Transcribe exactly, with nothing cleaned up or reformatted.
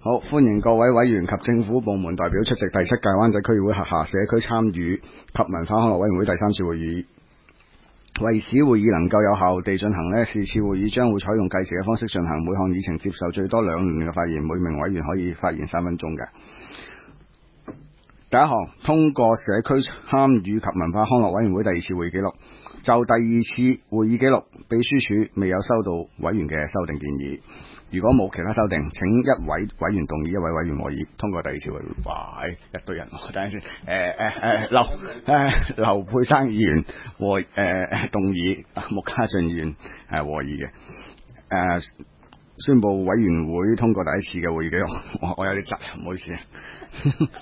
好，歡迎各位委員及政府部門代表出席第七屆灣仔區議會轄下社區參與及文化康樂委員會第三次會議。為使會議能夠有效地進行呢，是次會議將會採用計時嘅方式進行，每項議程接受最多兩輪嘅發言，每名委員可以發言三分鐘嘅。第一項，通過社區參與及文化康樂委員會第二次會議記錄。就第二次會議記錄，秘書處未有收到委員嘅修訂建議。如果冇其他修訂，請一位委員動議，一位委員和議通過第二次會議。哇，一堆人，等陣先。誒誒誒，劉誒劉佩珊議員和誒、呃、動議，穆家俊議員係和議嘅。誒、呃，宣佈委員會通過第一次嘅會議記錄。我我有啲窒，唔好意思。